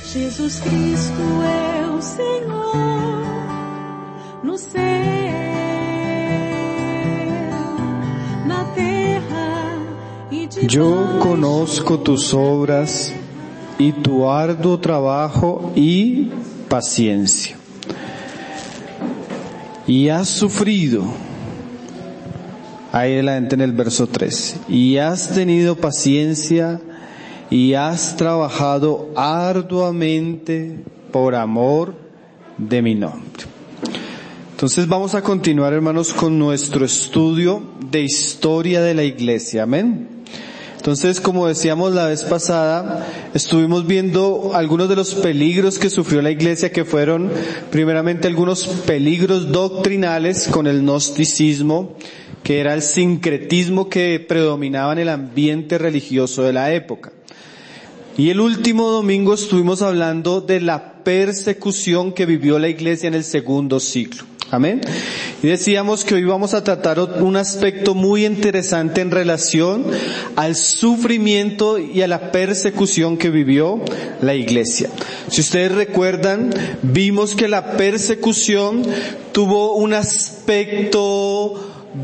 Jesus Cristo é o Senhor no céu, na terra e debaixo. Yo conozco tus obras y tu arduo trabajo y paciencia. Y has sufrido, ahí adelante en el verso 3, y has tenido paciencia y has trabajado arduamente por amor de mi nombre. Entonces vamos a continuar, hermanos, con nuestro estudio de historia de la iglesia. Amén. Entonces, como decíamos la vez pasada, estuvimos viendo algunos de los peligros que sufrió la iglesia, que fueron primeramente algunos peligros doctrinales con el gnosticismo, que era el sincretismo que predominaba en el ambiente religioso de la época. Y el último domingo estuvimos hablando de la persecución que vivió la iglesia en el segundo siglo. Amén. Y decíamos que hoy vamos a tratar un aspecto muy interesante en relación al sufrimiento y a la persecución que vivió la iglesia. Si ustedes recuerdan, vimos que la persecución tuvo un aspecto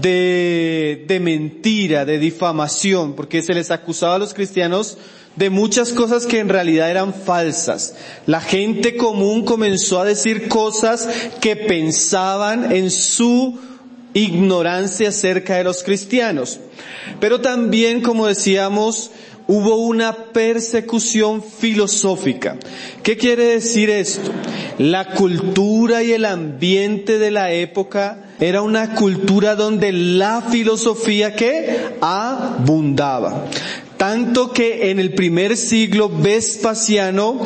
de mentira, de difamación, porque se les acusaba a los cristianos de muchas cosas que en realidad eran falsas. La gente común comenzó a decir cosas que pensaban en su ignorancia acerca de los cristianos. Pero también, como decíamos, hubo una persecución filosófica. ¿Qué quiere decir esto? La cultura y el ambiente de la época era una cultura donde la filosofía que abundaba. Tanto que en el primer siglo Vespasiano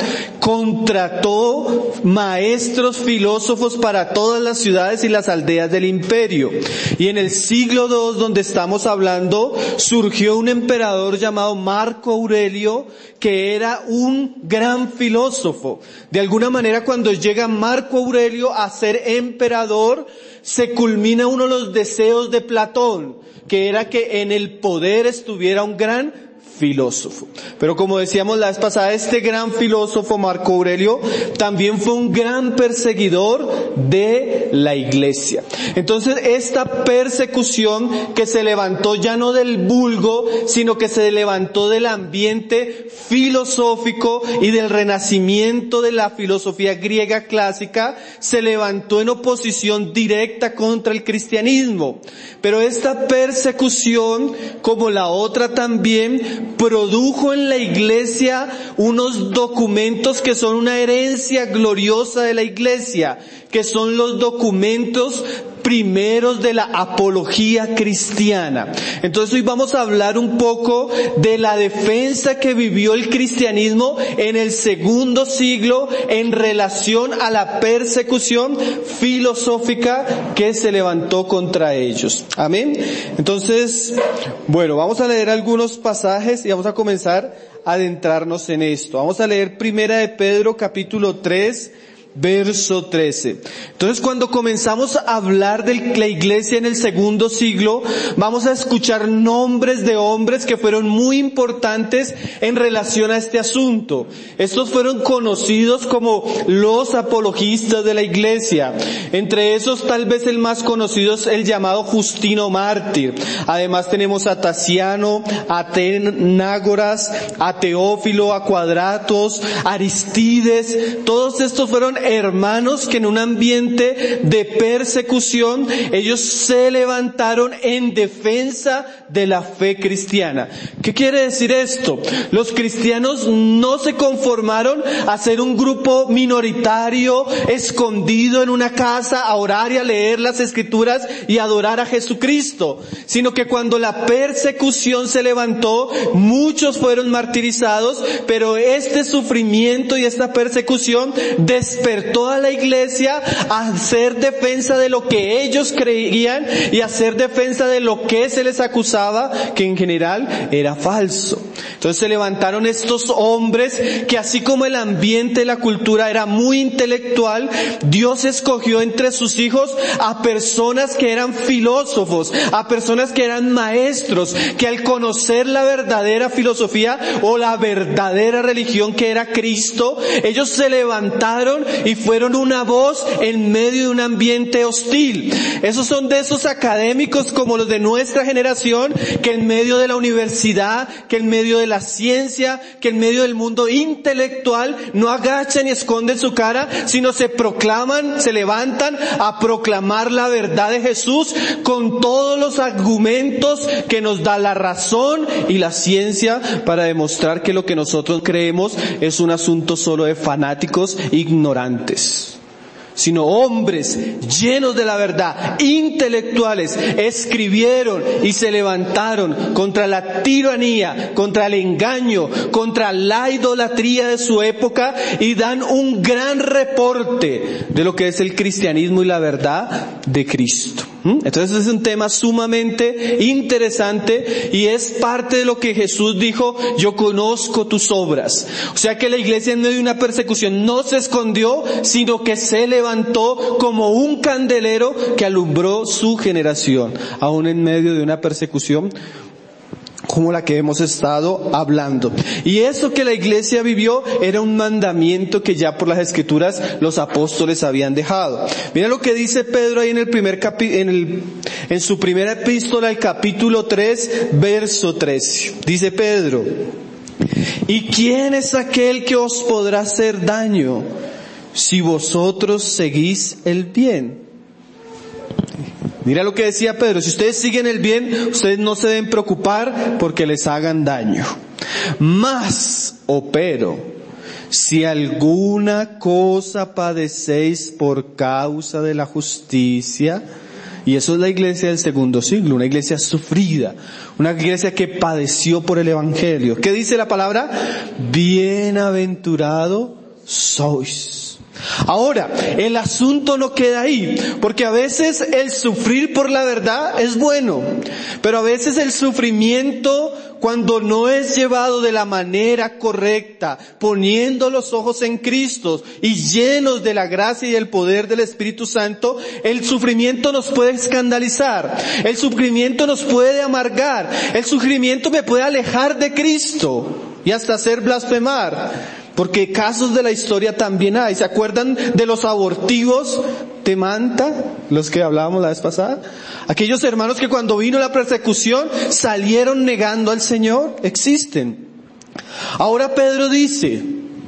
contrató maestros filósofos para todas las ciudades y las aldeas del imperio. Y en el siglo II, donde estamos hablando, surgió un emperador llamado Marco Aurelio, que era un gran filósofo. De alguna manera, cuando llega Marco Aurelio a ser emperador, se culmina uno de los deseos de Platón, que era que en el poder estuviera un gran filósofo. Pero como decíamos la vez pasada, este gran filósofo Marco Aurelio también fue un gran perseguidor de la iglesia. Entonces esta persecución que se levantó ya no del vulgo, sino que se levantó del ambiente filosófico y del renacimiento de la filosofía griega clásica, se levantó en oposición directa contra el cristianismo. Pero esta persecución, como la otra también, produjo en la iglesia unos documentos que son una herencia gloriosa de la iglesia, que son los documentos primeros de la apología cristiana. Entonces hoy vamos a hablar un poco de la defensa que vivió el cristianismo en el segundo siglo en relación a la persecución filosófica que se levantó contra ellos. Amén. Entonces, bueno, vamos a leer algunos pasajes y vamos a comenzar a adentrarnos en esto. Vamos a leer Primera de Pedro capítulo 3, verso 13. Entonces, cuando comenzamos a hablar de la iglesia en el segundo siglo, vamos a escuchar nombres de hombres que fueron muy importantes en relación a este asunto. Estos fueron conocidos como los apologistas de la iglesia. Entre esos, tal vez el más conocido es el llamado Justino Mártir. Además tenemos a Tasiano, a Atenágoras, a Teófilo, a Cuadratos, Aristides. Todos estos fueron hermanos que en un ambiente de persecución, ellos se levantaron en defensa de la fe cristiana. ¿Qué quiere decir esto? Los cristianos no se conformaron a ser un grupo minoritario, escondido en una casa, a orar y a leer las escrituras y adorar a Jesucristo, sino que cuando la persecución se levantó, muchos fueron martirizados, pero este sufrimiento y esta persecución despertó a la iglesia a hacer defensa de lo que ellos creían y a hacer defensa de lo que se les acusaba, que en general era falso. Entonces se levantaron estos hombres que, así como el ambiente de la cultura era muy intelectual, Dios escogió entre sus hijos a personas que eran filósofos, a personas que eran maestros, que al conocer la verdadera filosofía o la verdadera religión que era Cristo, ellos se levantaron y fueron una voz en medio de un ambiente hostil. Esos son de esos académicos como los de nuestra generación, que en medio de la universidad, que en medio de la ciencia, que en medio del mundo intelectual no agachan y esconden su cara, sino se proclaman, se levantan a proclamar la verdad de Jesús con todos los argumentos que nos da la razón y la ciencia para demostrar que lo que nosotros creemos es un asunto solo de fanáticos ignorantes. Sino hombres llenos de la verdad, intelectuales, escribieron y se levantaron contra la tiranía, contra el engaño, contra la idolatría de su época, y dan un gran reporte de lo que es el cristianismo y la verdad de Cristo. Entonces es un tema sumamente interesante y es parte de lo que Jesús dijo: yo conozco tus obras. O sea que la iglesia en medio de una persecución no se escondió, sino que se levantó como un candelero que alumbró su generación, aún en medio de una persecución como la que hemos estado hablando. Y eso que la iglesia vivió era un mandamiento que ya por las Escrituras los apóstoles habían dejado. Mira lo que dice Pedro ahí en su primera epístola, el capítulo 3, verso 13. Dice Pedro: ¿y quién es aquel que os podrá hacer daño si vosotros seguís el bien? Mira lo que decía Pedro: si ustedes siguen el bien, ustedes no se deben preocupar porque les hagan daño. Pero, si alguna cosa padecéis por causa de la justicia, y eso es la iglesia del segundo siglo, una iglesia sufrida, una iglesia que padeció por el evangelio. ¿Qué dice la palabra? Bienaventurado sois. Ahora, el asunto no queda ahí, porque a veces el sufrir por la verdad es bueno, pero a veces el sufrimiento, cuando no es llevado de la manera correcta, poniendo los ojos en Cristo y llenos de la gracia y el poder del Espíritu Santo, el sufrimiento nos puede escandalizar, el sufrimiento nos puede amargar, el sufrimiento me puede alejar de Cristo y hasta hacer blasfemar. Porque casos de la historia también hay. ¿Se acuerdan de los abortivos de Manta? Los que hablábamos la vez pasada. Aquellos hermanos que cuando vino la persecución salieron negando al Señor. Existen. Ahora Pedro dice: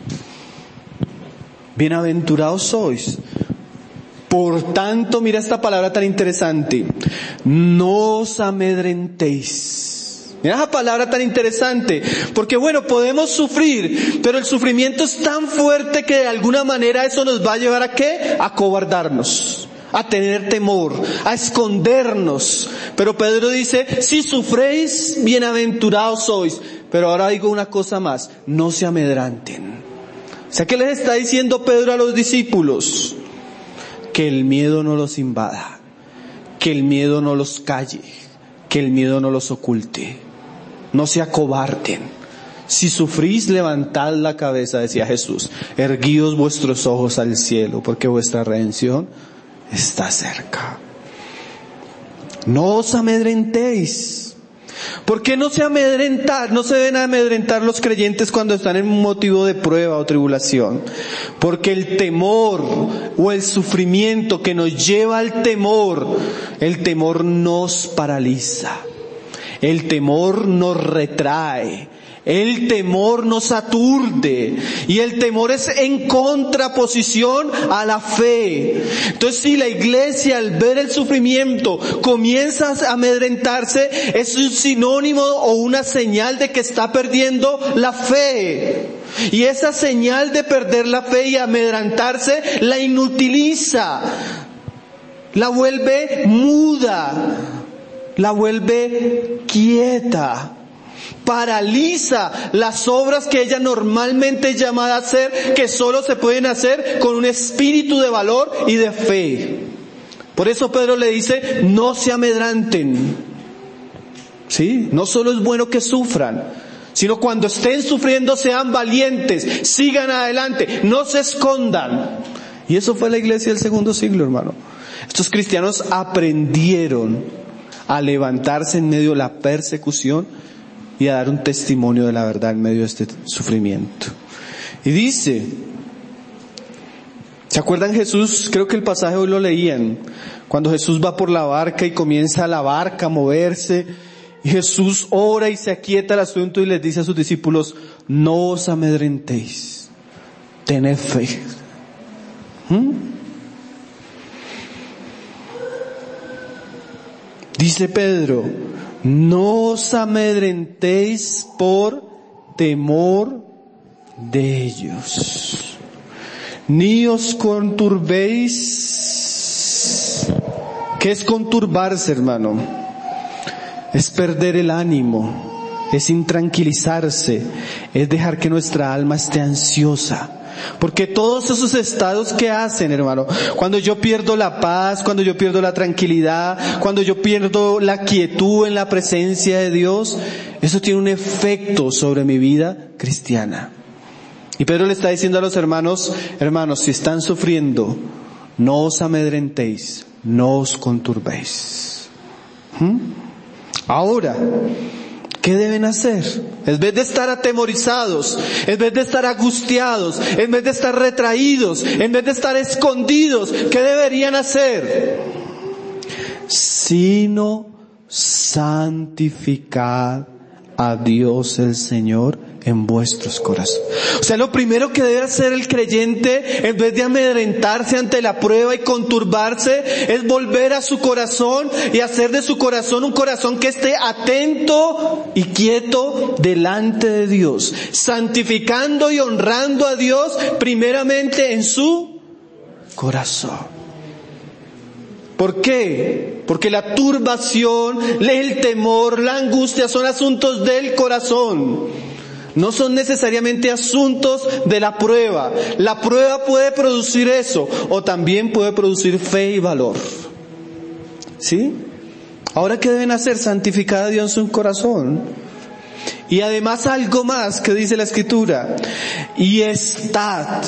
bienaventurados sois. Por tanto, mira esta palabra tan interesante: no os amedrentéis. Mira esa palabra tan interesante, porque bueno, podemos sufrir, pero el sufrimiento es tan fuerte que de alguna manera eso nos va a llevar ¿a qué? A cobardarnos, a tener temor, a escondernos. Pero Pedro dice: si sufréis, bienaventurados sois. Pero ahora digo una cosa más: no se amedranten. O sea, ¿qué les está diciendo Pedro a los discípulos? Que el miedo no los invada, que el miedo no los calle, que el miedo no los oculte. No se acobarden. Si sufrís, levantad la cabeza, decía Jesús. Erguíos vuestros ojos al cielo, porque vuestra redención está cerca. No os amedrentéis. ¿Por qué no se deben amedrentar los creyentes cuando están en un motivo de prueba o tribulación? Porque el temor o el sufrimiento que nos lleva al temor, el temor nos paraliza. El temor nos retrae, el temor nos aturde, y el temor es en contraposición a la fe. Entonces, si la iglesia al ver el sufrimiento comienza a amedrentarse, es un sinónimo o una señal de que está perdiendo la fe. Y esa señal de perder la fe y amedrentarse la inutiliza, la vuelve muda, la vuelve quieta, paraliza las obras que ella normalmente es llamada a hacer, que solo se pueden hacer con un espíritu de valor y de fe. Por eso Pedro le dice: no se amedranten. ¿Sí? No solo es bueno que sufran, sino cuando estén sufriendo sean valientes, sigan adelante, no se escondan. Y eso fue la iglesia del segundo siglo, hermano. Estos cristianos aprendieron a levantarse en medio de la persecución y a dar un testimonio de la verdad en medio de este sufrimiento. Y dice, ¿se acuerdan Jesús? Creo que el pasaje hoy lo leían, cuando Jesús va por la barca y comienza la barca a moverse, y Jesús ora y se aquieta el asunto y les dice a sus discípulos, no os amedrentéis, tened fe. Dice Pedro, no os amedrentéis por temor de ellos, ni os conturbéis. ¿Qué es conturbarse, hermano? Es perder el ánimo, es intranquilizarse, es dejar que nuestra alma esté ansiosa. Porque todos esos estados que hacen, hermano, cuando yo pierdo la paz, cuando yo pierdo la tranquilidad, cuando yo pierdo la quietud en la presencia de Dios, eso tiene un efecto sobre mi vida cristiana. Y Pedro le está diciendo a los hermanos, si están sufriendo, no os amedrentéis, no os conturbéis. Ahora, ¿qué deben hacer? En vez de estar atemorizados, en vez de estar angustiados, en vez de estar retraídos, en vez de estar escondidos, ¿qué deberían hacer? Sino santificad a Dios el Señor en vuestros corazones. O sea, lo primero que debe hacer el creyente, en vez de amedrentarse ante la prueba y conturbarse, es volver a su corazón y hacer de su corazón un corazón que esté atento y quieto delante de Dios, santificando y honrando a Dios primeramente en su corazón. ¿Por qué? Porque la turbación, el temor, la angustia son asuntos del corazón. No son necesariamente asuntos de la prueba. La prueba puede producir eso, o también puede producir fe y valor. ¿Sí? Ahora, ¿qué deben hacer? Santificar a Dios en su corazón. Y además algo más que dice la Escritura. Y estad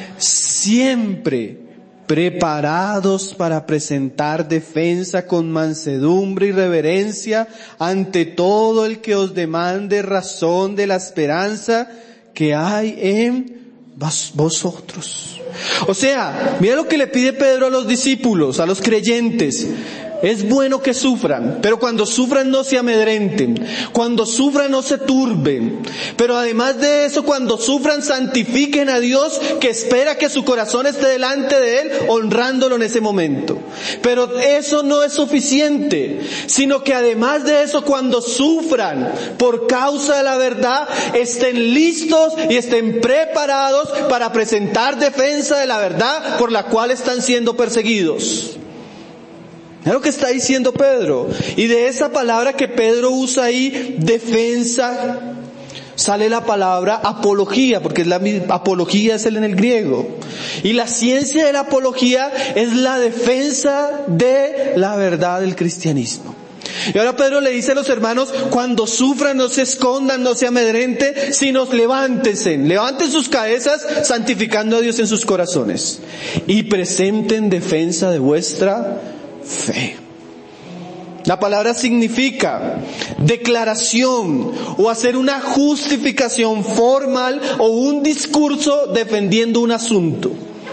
siempre preparados para presentar defensa con mansedumbre y reverencia ante todo el que os demande razón de la esperanza que hay en vosotros. O sea, mira lo que le pide Pedro a los discípulos, a los creyentes. Es bueno que sufran, pero cuando sufran no se amedrenten, cuando sufran no se turben, pero además de eso, cuando sufran santifiquen a Dios, que espera que su corazón esté delante de Él, honrándolo en ese momento. Pero eso no es suficiente, sino que además de eso, cuando sufran por causa de la verdad, estén listos y estén preparados para presentar defensa de la verdad por la cual están siendo perseguidos. Es lo que está diciendo Pedro. Y de esa palabra que Pedro usa ahí, defensa, sale la palabra apología, porque apología es en el griego. Y la ciencia de la apología es la defensa de la verdad del cristianismo. Y ahora Pedro le dice a los hermanos, cuando sufran no se escondan, no se amedrenten, sino levanten sus cabezas santificando a Dios en sus corazones. Y presenten defensa de vuestra fe. La palabra significa declaración o hacer una justificación formal o un discurso defendiendo un asunto.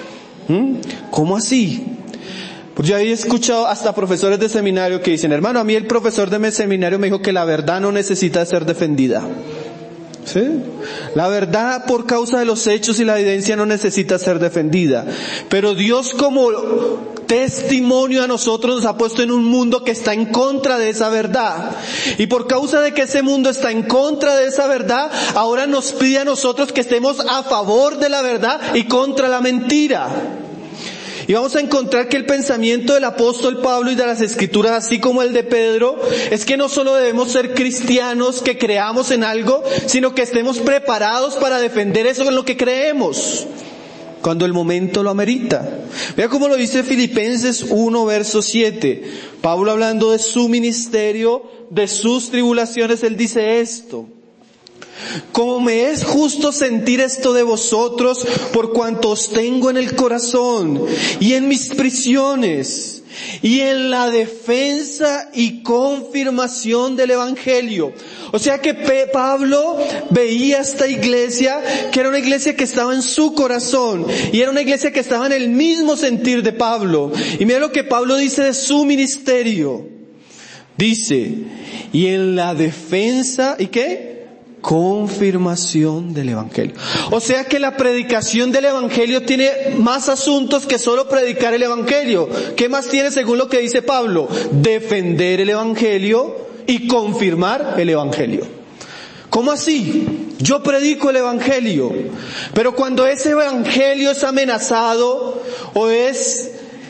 ¿Cómo así? Pues yo había escuchado hasta profesores de seminario que dicen, hermano, a mí el profesor de mi seminario me dijo que la verdad no necesita ser defendida. ¿Sí? La verdad por causa de los hechos y la evidencia no necesita ser defendida. Pero Dios como testimonio a nosotros nos ha puesto en un mundo que está en contra de esa verdad. Y por causa de que ese mundo está en contra de esa verdad, ahora nos pide a nosotros que estemos a favor de la verdad y contra la mentira. Y vamos a encontrar que el pensamiento del apóstol Pablo y de las Escrituras, así como el de Pedro, es que no solo debemos ser cristianos que creamos en algo, sino que estemos preparados para defender eso en lo que creemos, cuando el momento lo amerita. Vea cómo lo dice Filipenses 1, verso 7. Pablo, hablando de su ministerio, de sus tribulaciones, él dice esto: Como me es justo sentir esto de vosotros, por cuanto os tengo en el corazón y en mis prisiones y en la defensa y confirmación del Evangelio. O sea que Pablo veía esta iglesia, que era una iglesia que estaba en su corazón, y era una iglesia que estaba en el mismo sentir de Pablo. Y mira lo que Pablo dice de su ministerio. Dice, y en la defensa, ¿y qué? Confirmación del Evangelio. O sea que la predicación del Evangelio tiene más asuntos que solo predicar el Evangelio. ¿Qué más tiene según lo que dice Pablo? Defender el Evangelio y confirmar el Evangelio. ¿Cómo así? Yo predico el Evangelio, pero cuando ese Evangelio es amenazado o es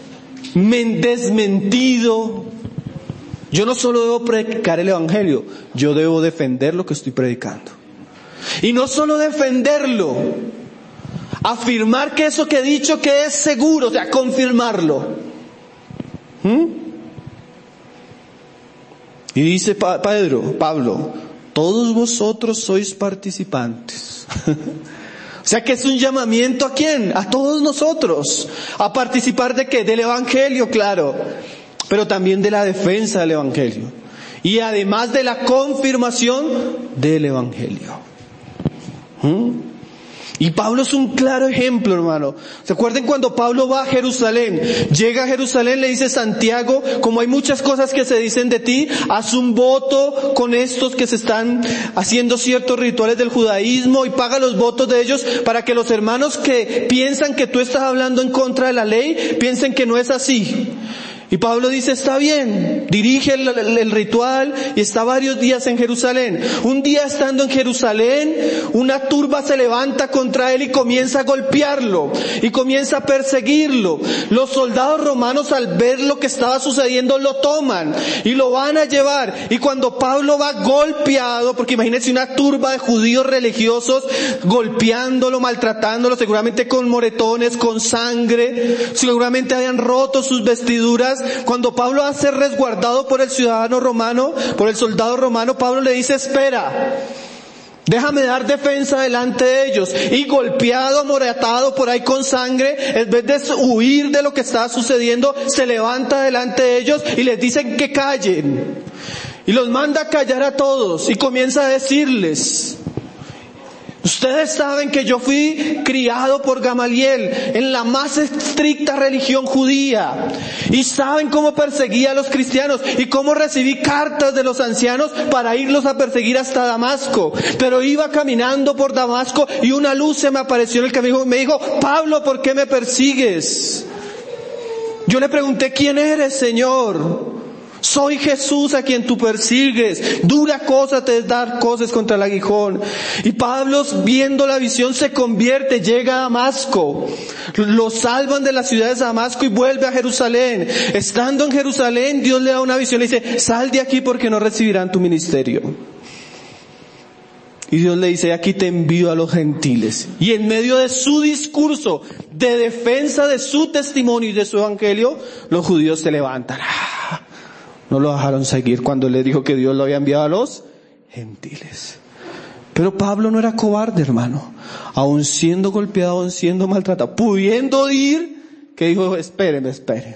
desmentido, yo no solo debo predicar el Evangelio, yo debo defender lo que estoy predicando. Y no solo defenderlo, afirmar que eso que he dicho que es seguro, o sea, confirmarlo. Y dice Pablo, todos vosotros sois participantes. O sea que es un llamamiento ¿a quién? A todos nosotros. ¿A participar de qué? Del Evangelio, claro. Pero también de la defensa del Evangelio. Y además de la confirmación del Evangelio. Y Pablo es un claro ejemplo, hermano. ¿Se acuerdan cuando Pablo va a Jerusalén? Llega a Jerusalén, le dice Santiago, como hay muchas cosas que se dicen de ti, haz un voto con estos que se están haciendo ciertos rituales del judaísmo y paga los votos de ellos para que los hermanos que piensan que tú estás hablando en contra de la ley, piensen que no es así. Y Pablo dice, está bien, dirige el ritual y está varios días en Jerusalén. Un día estando en Jerusalén, una turba se levanta contra él y comienza a golpearlo y comienza a perseguirlo. Los soldados romanos al ver lo que estaba sucediendo lo toman y lo van a llevar. Y cuando Pablo va golpeado, porque imagínense una turba de judíos religiosos golpeándolo, maltratándolo, seguramente con moretones, con sangre, seguramente habían roto sus vestiduras. Cuando Pablo va a ser resguardado por el ciudadano romano, por el soldado romano, Pablo le dice, espera, déjame dar defensa delante de ellos. Y golpeado, amoratado por ahí con sangre, en vez de huir de lo que estaba sucediendo, se levanta delante de ellos y les dicen que callen. Y los manda a callar a todos y comienza a decirles, ustedes saben que yo fui criado por Gamaliel en la más estricta religión judía y saben cómo perseguía a los cristianos y cómo recibí cartas de los ancianos para irlos a perseguir hasta Damasco. Pero iba caminando por Damasco y una luz se me apareció en el camino y me dijo, Pablo, ¿por qué me persigues? Yo le pregunté, ¿quién eres, Señor? Soy Jesús a quien tú persigues. Dura cosa te es dar cosas contra el aguijón. Y Pablo, viendo la visión, se convierte, llega a Damasco. Lo salvan de la ciudad de Damasco y vuelve a Jerusalén. Estando en Jerusalén, Dios le da una visión y le dice, sal de aquí porque no recibirán tu ministerio. Y Dios le dice, aquí te envío a los gentiles. Y en medio de su discurso de defensa de su testimonio y de su evangelio, los judíos se levantan. No lo dejaron seguir cuando le dijo que Dios lo había enviado a los gentiles. Pero Pablo no era cobarde, hermano. Aun siendo golpeado, aun siendo maltratado, pudiendo ir, que dijo, espérenme.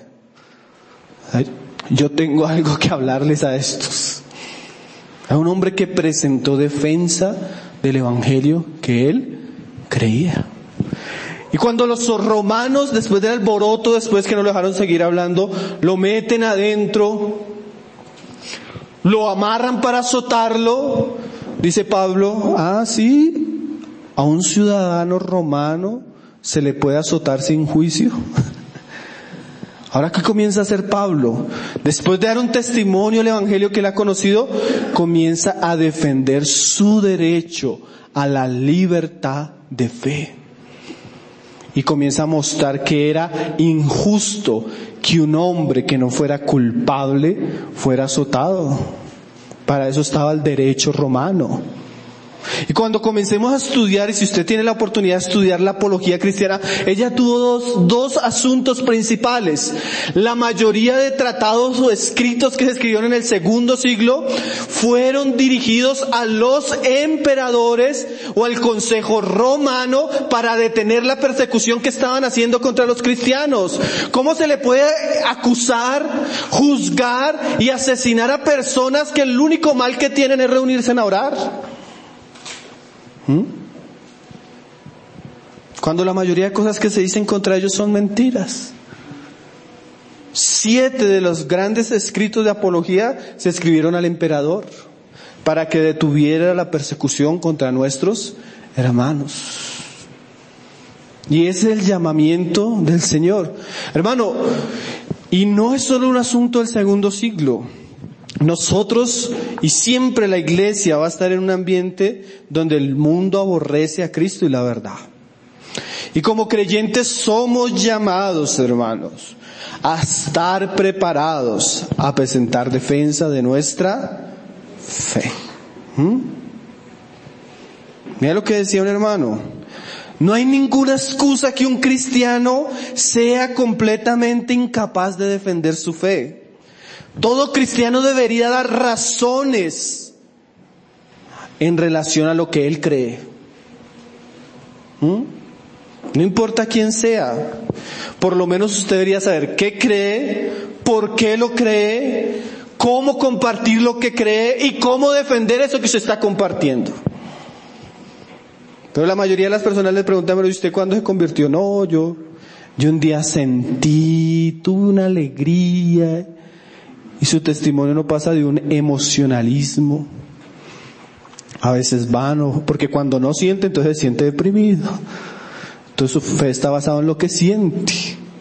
Yo tengo algo que hablarles a estos. A un hombre que presentó defensa del evangelio que él creía. Y cuando los romanos, después del alboroto, después que no lo dejaron seguir hablando, lo meten adentro, lo amarran para azotarlo, dice Pablo, sí, a un ciudadano romano se le puede azotar sin juicio. Ahora, ¿qué comienza a hacer Pablo? Después de dar un testimonio al evangelio que él ha conocido, comienza a defender su derecho a la libertad de fe. Y comienza a mostrar que era injusto que un hombre que no fuera culpable fuera azotado. Para eso estaba el derecho romano. Y cuando comencemos a estudiar, y si usted tiene la oportunidad de estudiar la apología cristiana, ella tuvo dos asuntos principales. La mayoría de tratados o escritos que se escribieron en el segundo siglo fueron dirigidos a los emperadores o al Consejo Romano para detener la persecución que estaban haciendo contra los cristianos. ¿Cómo se le puede acusar, juzgar y asesinar a personas que el único mal que tienen es reunirse a orar? Cuando la mayoría de cosas que se dicen contra ellos son mentiras. 7 de los grandes escritos de apología se escribieron al emperador para que detuviera la persecución contra nuestros hermanos. Y ese es el llamamiento del Señor. Hermano, y no es solo un asunto del segundo siglo. Nosotros, y siempre la iglesia va a estar en un ambiente donde el mundo aborrece a Cristo y la verdad. Y como creyentes somos llamados, hermanos, a estar preparados a presentar defensa de nuestra fe. Mira lo que decía un hermano. No hay ninguna excusa que un cristiano sea completamente incapaz de defender su fe. Todo cristiano debería dar razones en relación a lo que él cree. No importa quién sea, por lo menos usted debería saber qué cree, por qué lo cree, cómo compartir lo que cree y cómo defender eso que se está compartiendo. Pero la mayoría de las personas le preguntan, pero ¿y usted cuándo se convirtió? No, yo un día sentí, tuve una alegría. Y su testimonio no pasa de un emocionalismo, a veces vano, porque cuando no siente, entonces se siente deprimido. Entonces su fe está basada en lo que siente.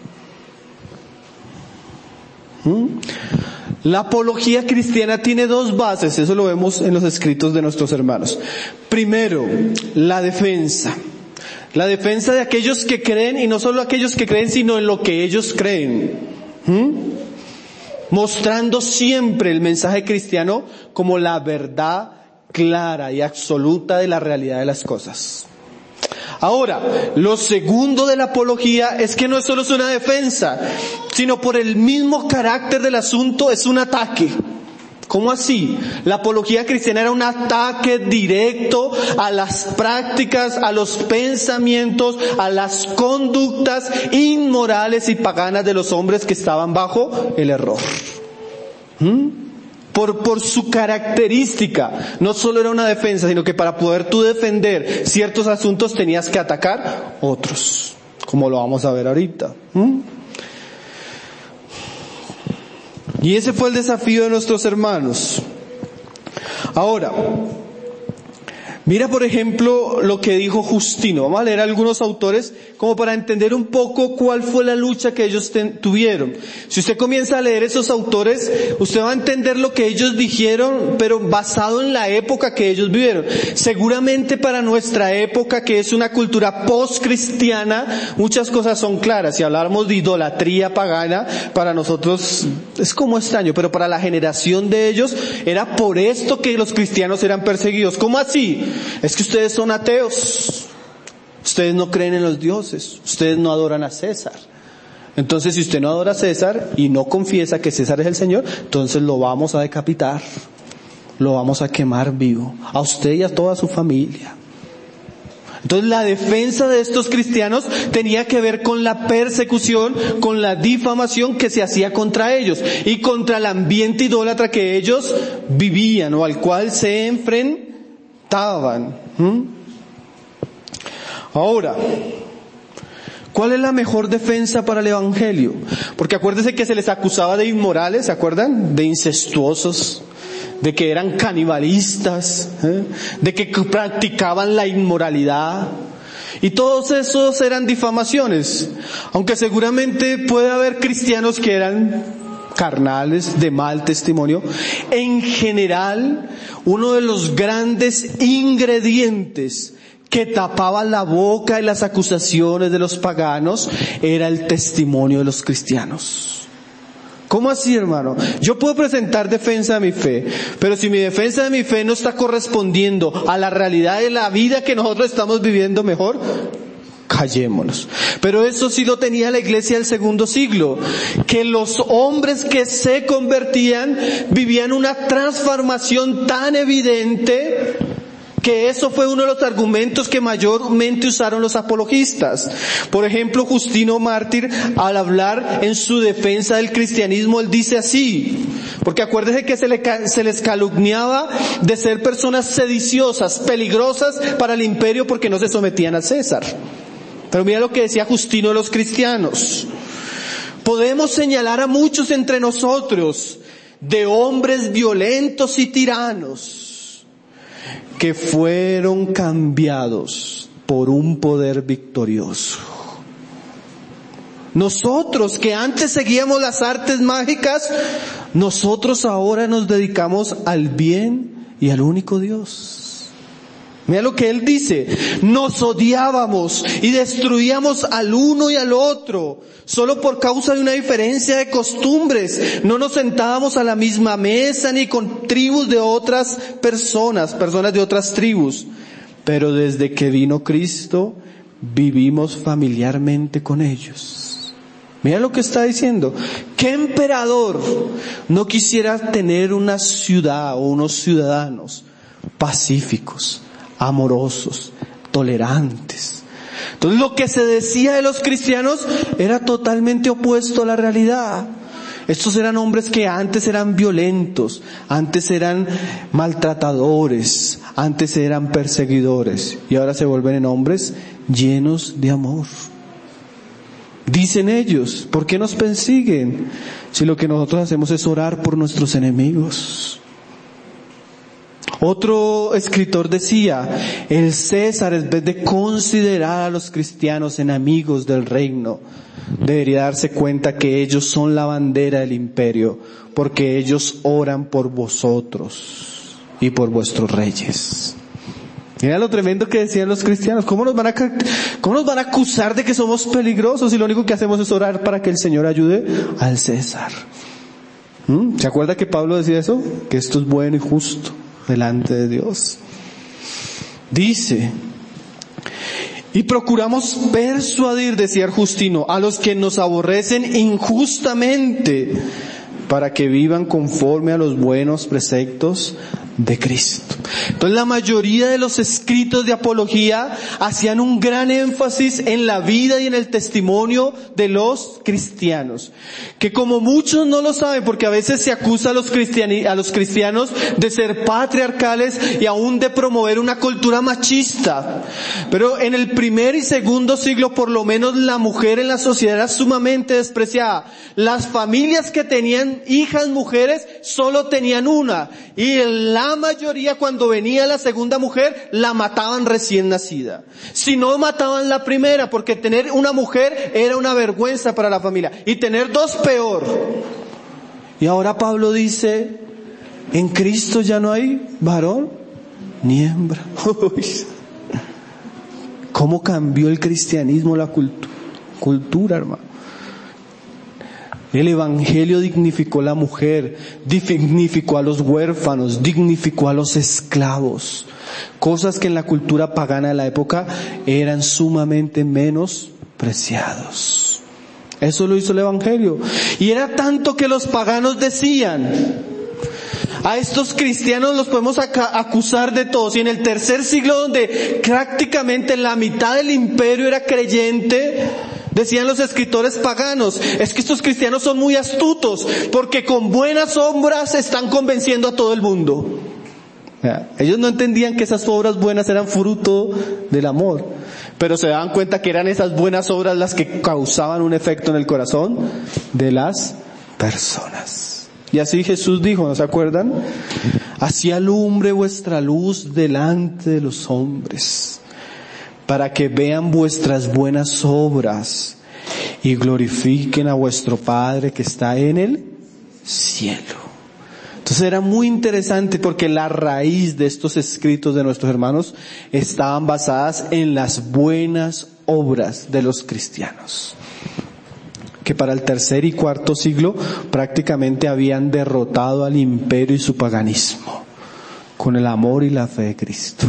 La apología cristiana tiene 2 bases, eso lo vemos en los escritos de nuestros hermanos. Primero, la defensa. La defensa de aquellos que creen, y no solo aquellos que creen, sino en lo que ellos creen. Mostrando siempre el mensaje cristiano como la verdad clara y absoluta de la realidad de las cosas. Ahora, lo segundo de la apología es que no solo es una defensa, sino por el mismo carácter del asunto es un ataque. ¿Cómo así? La apología cristiana era un ataque directo a las prácticas, a los pensamientos, a las conductas inmorales y paganas de los hombres que estaban bajo el error. Por su característica, no solo era una defensa, sino que para poder tú defender ciertos asuntos tenías que atacar otros, como lo vamos a ver ahorita. Y ese fue el desafío de nuestros hermanos. Ahora, mira por ejemplo lo que dijo Justino. Vamos a leer algunos autores como para entender un poco cuál fue la lucha que ellos tuvieron. Si usted comienza a leer esos autores, usted va a entender lo que ellos dijeron, pero basado en la época que ellos vivieron. Seguramente para nuestra época, que es una cultura post-cristiana, muchas cosas son claras. Si habláramos de idolatría pagana, para nosotros es como extraño, pero para la generación de ellos era por esto que los cristianos eran perseguidos. ¿Cómo así? Es que ustedes son ateos, ustedes no creen en los dioses, ustedes no adoran a César. Entonces si usted no adora a César y no confiesa que César es el Señor, entonces lo vamos a decapitar, lo vamos a quemar vivo, a usted y a toda su familia. Entonces la defensa de estos cristianos tenía que ver con la persecución, con la difamación que se hacía contra ellos y contra el ambiente idólatra que ellos vivían o al cual se enfrentaban. Ahora, ¿cuál es la mejor defensa para el evangelio? Porque acuérdense que se les acusaba de inmorales, ¿se acuerdan? De incestuosos, de que eran canibalistas, de que practicaban la inmoralidad. Y todos esos eran difamaciones. Aunque seguramente puede haber cristianos que eran carnales, de mal testimonio. En general, uno de los grandes ingredientes que tapaba la boca y las acusaciones de los paganos era el testimonio de los cristianos. ¿Cómo así, hermano? Yo puedo presentar defensa de mi fe, pero si mi defensa de mi fe no está correspondiendo a la realidad de la vida que nosotros estamos viviendo mejor, callémonos. Pero eso sí lo tenía la iglesia del segundo siglo, que los hombres que se convertían vivían una transformación tan evidente que eso fue uno de los argumentos que mayormente usaron los apologistas. Por ejemplo, Justino Mártir, al hablar en su defensa del cristianismo, él dice así, porque acuérdense que se les calumniaba de ser personas sediciosas, peligrosas para el imperio porque no se sometían a César. Pero mira lo que decía Justino de los cristianos. Podemos señalar a muchos entre nosotros de hombres violentos y tiranos que fueron cambiados por un poder victorioso. Nosotros que antes seguíamos las artes mágicas, nosotros ahora nos dedicamos al bien y al único Dios. Mira lo que él dice, nos odiábamos y destruíamos al uno y al otro, solo por causa de una diferencia de costumbres. No nos sentábamos a la misma mesa ni con tribus de otras personas de otras tribus. Pero desde que vino Cristo, vivimos familiarmente con ellos. Mira lo que está diciendo. ¿Qué emperador no quisiera tener una ciudad o unos ciudadanos pacíficos, amorosos, tolerantes? Entonces lo que se decía de los cristianos era totalmente opuesto a la realidad. Estos eran hombres que antes eran violentos, antes eran maltratadores, antes eran perseguidores y ahora se vuelven en hombres llenos de amor. Dicen ellos, ¿por qué nos persiguen si lo que nosotros hacemos es orar por nuestros enemigos? Otro escritor decía, el César, en vez de considerar a los cristianos enemigos del reino, debería darse cuenta que ellos son la bandera del imperio, porque ellos oran por vosotros y por vuestros reyes. Mira lo tremendo que decían los cristianos. ¿Cómo nos van a acusar de que somos peligrosos si lo único que hacemos es orar para que el Señor ayude al César? ¿Se acuerda que Pablo decía eso? Que esto es bueno y justo delante de Dios. Dice, y procuramos persuadir, decía Justino, a los que nos aborrecen injustamente, para que vivan conforme a los buenos preceptos de Cristo. Entonces la mayoría de los escritos de apología hacían un gran énfasis en la vida y en el testimonio de los cristianos, que como muchos no lo saben, porque a veces se acusa a los cristianos de ser patriarcales y aún de promover una cultura machista, pero en el primer y segundo siglo por lo menos la mujer en la sociedad era sumamente despreciada. Las familias que tenían hijas mujeres solo tenían una, y la mayoría cuando venía la segunda mujer la mataban recién nacida. Si no mataban la primera, porque tener una mujer era una vergüenza para la familia y tener dos peor. Y ahora Pablo dice, en Cristo ya no hay varón ni hembra. ¿Cómo cambió el cristianismo la cultura, hermano? El evangelio dignificó a la mujer, dignificó a los huérfanos, dignificó a los esclavos. Cosas que en la cultura pagana de la época eran sumamente menospreciados. Eso lo hizo el evangelio. Y era tanto que los paganos decían, a estos cristianos los podemos acusar de todos. Y en el tercer siglo, donde prácticamente la mitad del imperio era creyente, decían los escritores paganos, es que estos cristianos son muy astutos, porque con buenas obras están convenciendo a todo el mundo. Ellos no entendían que esas obras buenas eran fruto del amor, pero se daban cuenta que eran esas buenas obras las que causaban un efecto en el corazón de las personas. Y así Jesús dijo, ¿no se acuerdan? Así alumbre vuestra luz delante de los hombres, para que vean vuestras buenas obras y glorifiquen a vuestro Padre que está en el cielo. Entonces era muy interesante porque la raíz de estos escritos de nuestros hermanos estaban basadas en las buenas obras de los cristianos. Ok, que para el tercer y cuarto siglo prácticamente habían derrotado al imperio y su paganismo con el amor y la fe de Cristo.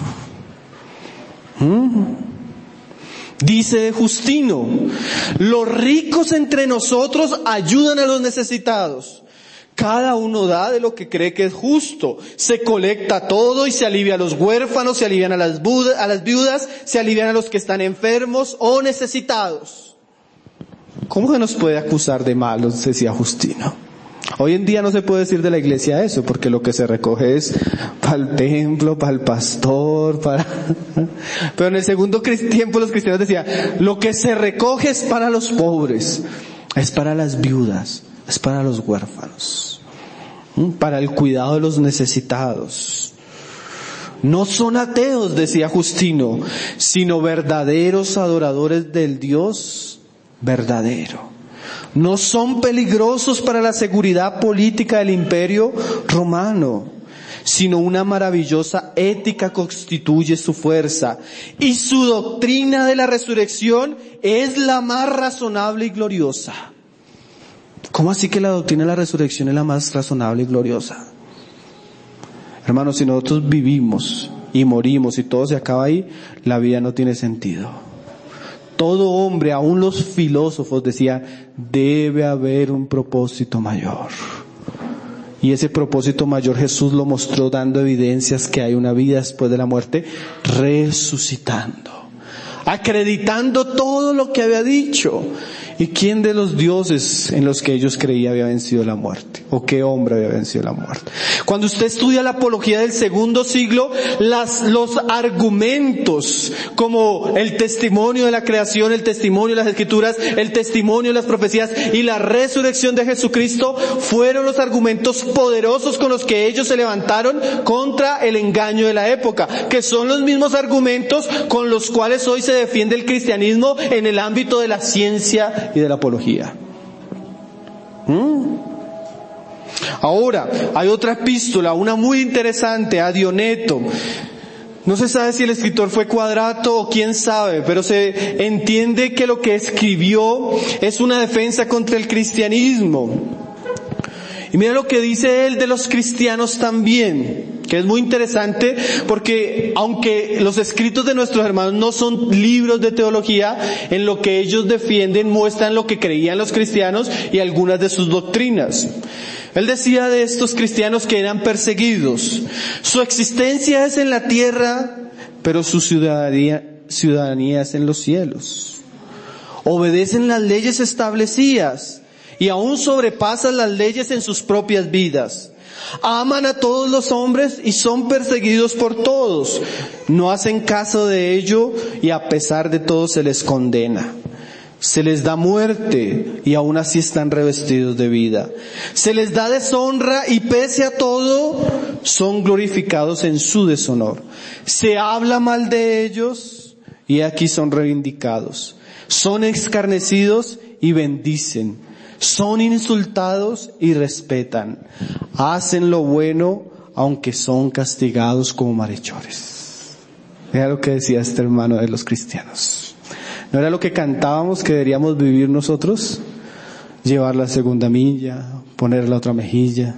Dice de Justino: los ricos entre nosotros ayudan a los necesitados. Cada uno da de lo que cree que es justo. Se colecta todo y se alivia a los huérfanos, se alivian a las viudas, se alivian a los que están enfermos o necesitados. ¿Cómo se nos puede acusar de malos?, decía Justino. Hoy en día no se puede decir de la iglesia eso, porque lo que se recoge es para el templo, para el pastor, Pero en el segundo tiempo los cristianos decían: lo que se recoge es para los pobres, es para las viudas, es para los huérfanos, para el cuidado de los necesitados. No son ateos, decía Justino, sino verdaderos adoradores del Dios verdadero. No son peligrosos para la seguridad política del imperio romano, sino una maravillosa ética constituye su fuerza, y su doctrina de la resurrección es la más razonable y gloriosa. ¿Cómo así que la doctrina de la resurrección es la más razonable y gloriosa? Hermanos, si nosotros vivimos y morimos y todo se acaba ahí, la vida no tiene sentido. Todo hombre, aún los filósofos decían: debe haber un propósito mayor. Y ese propósito mayor Jesús lo mostró dando evidencias que hay una vida después de la muerte, resucitando, acreditando todo lo que había dicho. ¿Y quién de los dioses en los que ellos creían había vencido la muerte? ¿O qué hombre había vencido la muerte? Cuando usted estudia la apología del segundo siglo, los argumentos como el testimonio de la creación, el testimonio de las escrituras, el testimonio de las profecías y la resurrección de Jesucristo fueron los argumentos poderosos con los que ellos se levantaron contra el engaño de la época, que son los mismos argumentos con los cuales hoy se defiende el cristianismo en el ámbito de la ciencia y de la apología. Ahora, hay otra epístola, una muy interesante, a Dioneto. No se sabe si el escritor fue Quadrato o quién sabe, pero se entiende que lo que escribió es una defensa contra el cristianismo. Y mira lo que dice él de los cristianos también, que es muy interesante, porque aunque los escritos de nuestros hermanos no son libros de teología, en lo que ellos defienden muestran lo que creían los cristianos y algunas de sus doctrinas. Él decía de estos cristianos que eran perseguidos: su existencia es en la tierra, pero su ciudadanía es en los cielos. Obedecen las leyes establecidas y aún sobrepasan las leyes en sus propias vidas. Aman a todos los hombres y son perseguidos por todos. No hacen caso de ello y a pesar de todo se les condena. Se les da muerte y aún así están revestidos de vida. Se les da deshonra y pese a todo son glorificados en su deshonor. Se habla mal de ellos y aquí son reivindicados. Son escarnecidos y bendicen. Son insultados y respetan. Hacen lo bueno aunque son castigados como malhechores. Era lo que decía este hermano de los cristianos. ¿No era lo que cantábamos que deberíamos vivir nosotros? Llevar la segunda milla, poner la otra mejilla.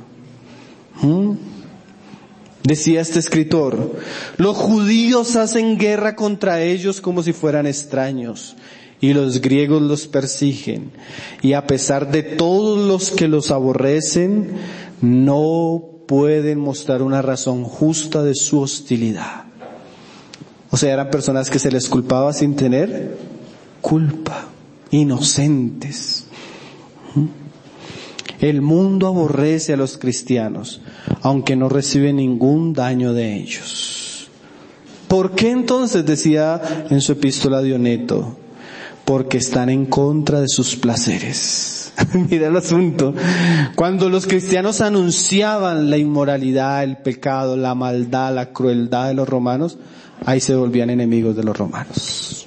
Decía este escritor: los judíos hacen guerra contra ellos como si fueran extraños, y los griegos los persiguen, y a pesar de todos los que los aborrecen, no pueden mostrar una razón justa de su hostilidad. O sea, eran personas que se les culpaba sin tener culpa, inocentes. El mundo aborrece a los cristianos, aunque no recibe ningún daño de ellos. ¿Por qué entonces, decía en su epístola Dioneto? Porque están en contra de sus placeres. Mira el asunto. Cuando los cristianos anunciaban la inmoralidad, el pecado, la maldad, la crueldad de los romanos, ahí se volvían enemigos de los romanos.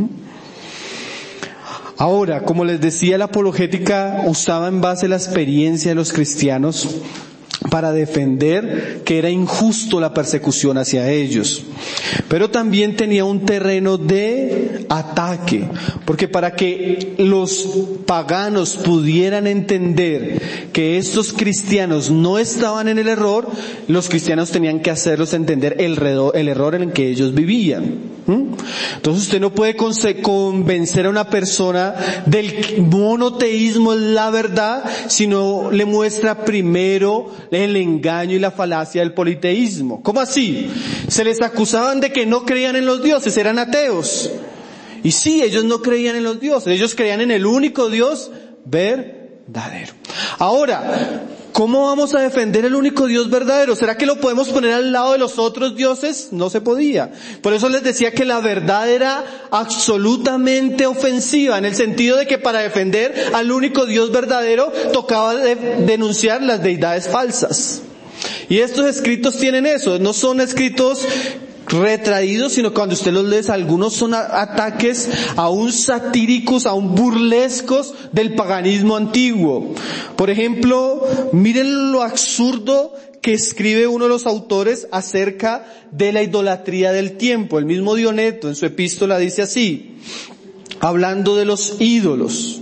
Ahora, como les decía, la apologética usaba en base a la experiencia de los cristianos para defender que era injusto la persecución hacia ellos. Pero también tenía un terreno de ataque, porque para que los paganos pudieran entender que estos cristianos no estaban en el error, los cristianos tenían que hacerlos entender el error en el que ellos vivían. Entonces usted no puede convencer a una persona del monoteísmo es la verdad, sino le muestra primero el engaño y la falacia del politeísmo. ¿Cómo así? Se les acusaban de que no creían en los dioses, eran ateos. Y sí, ellos no creían en los dioses, ellos creían en el único Dios verdadero. Ahora, ¿cómo vamos a defender el único Dios verdadero? ¿Será que lo podemos poner al lado de los otros dioses? No se podía. Por eso les decía que la verdad era absolutamente ofensiva, en el sentido de que para defender al único Dios verdadero tocaba denunciar las deidades falsas. Y estos escritos tienen eso, no son escritos retraídos, sino cuando usted los lee, algunos son ataques aún satíricos, aún burlescos del paganismo antiguo. Por ejemplo, miren lo absurdo que escribe uno de los autores acerca de la idolatría del tiempo. El mismo Dioneto en su epístola dice así, hablando de los ídolos.